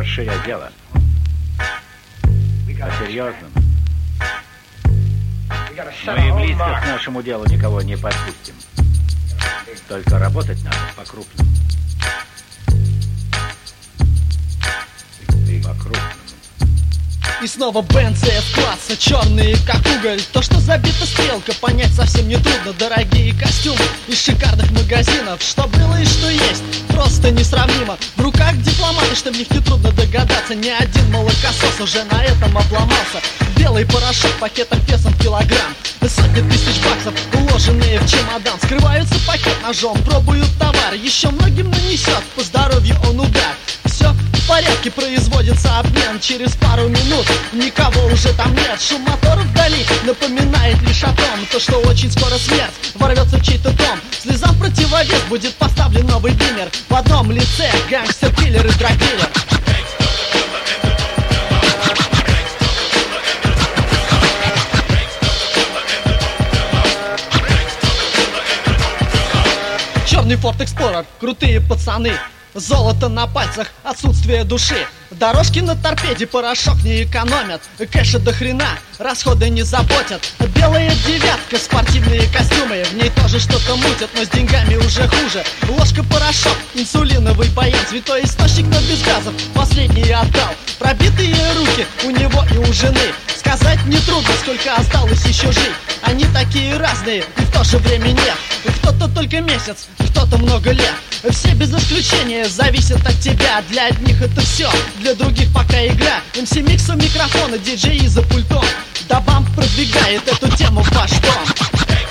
расширять дело. По-серьезному. Мы близко к нашему делу никого не подпустим. Только работать надо по-крупному. По-крупному. И снова БНЦФ класса, черные как уголь. То, что забита стрелка, понять совсем не трудно. Дорогие костюмы из шикарных магазинов. Что было и что есть, просто несравнимо. В руках дипломаты, что в них нетрудно догадаться. Ни один молокосос уже на этом обломался. Белый порошок, пакетом весом килограмм. Сотни тысяч баксов, уложенные в чемодан. Скрываются пакет ножом, пробуют товар. Еще многим нанесет по здоровью он удар. Все в порядке, производится обмен. Через пару минут никого уже там нет. Шум моторов вдали напоминает лишь о том, то, что очень скоро смерть ворвется в чей-то дом. Слезам противовес будет поставлен новый бимер. В одном лице гангстер, киллер и драгдилер. Черный Ford Explorer, крутые пацаны. Золото на пальцах, отсутствие души. Дорожки на торпеде, порошок не экономят. Кэша до хрена, расходы не заботят. Белая девятка, спортивные костюмы. В ней тоже что-то мутят, но с деньгами уже хуже. Ложка-порошок, инсулиновый баян. Святой источник, но без газов, последний отдал. Пробитые руки у него и у жены. Сказать нетрудно, сколько осталось еще жить. Они такие разные, и в то же время нет. Кто-то только месяц, кто-то много лет. Все без исключения зависят от тебя. Для одних это все, для других пока игра. МС Микс у микрофона, диджеи за пультом. Да бамп продвигает эту тему в ваш дом.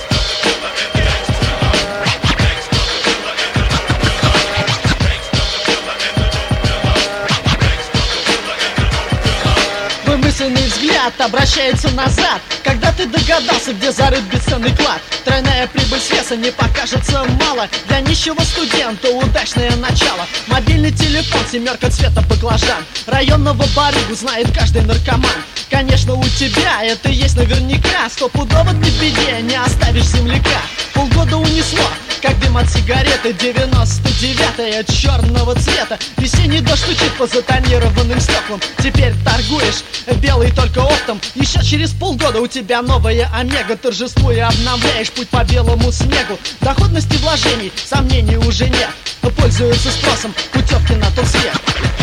Вымысленный взгляд обращается назад, когда ты догадался, где зарыт бесценный клад. Тройная прибыль с веса не покажется мало. Для нищего студента удачное начало. Мобильный телефон, семерка цвета баклажан. Районного барыгу знает каждый наркоман. Конечно, у тебя это есть наверняка. Стопудово ты в беде, не оставишь земляка. Полгода унесло, как дым от сигареты. 99-я черного цвета. Весенний дождь стучит по затонированным стеклам. Теперь торгуешь белый только оптом. Еще через полгода у тебя новая Омега. Торжествуя обновляешь путь по белому снегу. Доходности вложений, сомнений уже нет. Пользуются спросом путевки на тот свет.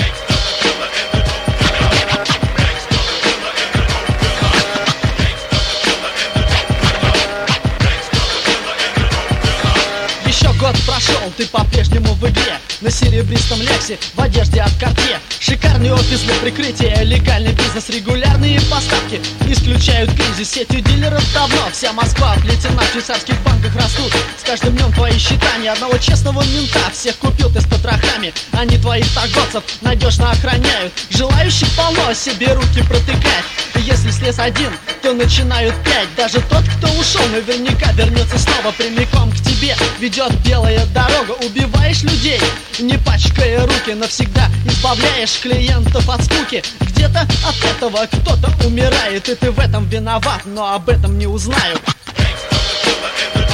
Еще год прошел, ты по-прежнему в игре. На серебристом Лексе, в одежде от Cartier. Шикарный офис для прикрытия, легальный бизнес, регулярные поставки исключают кризис. Сетью дилеров давно вся Москва оплетена. В швейцарских банках растут с каждым днем твои счета. Ни одного честного мента, всех купил ты с потрохами. Они твоих торговцев надежно охраняют. Желающих полно, себе руки протыкать. Если слез один, то начинают пять. Даже тот, кто ушел, наверняка вернется снова прямиком к тебе. Ведет белая дорога, убиваешь людей, не пачкая руки. Навсегда избавляешь клиентов от скуки. Где-то от этого кто-то умирает, и ты в этом виноват, но об этом не узнают.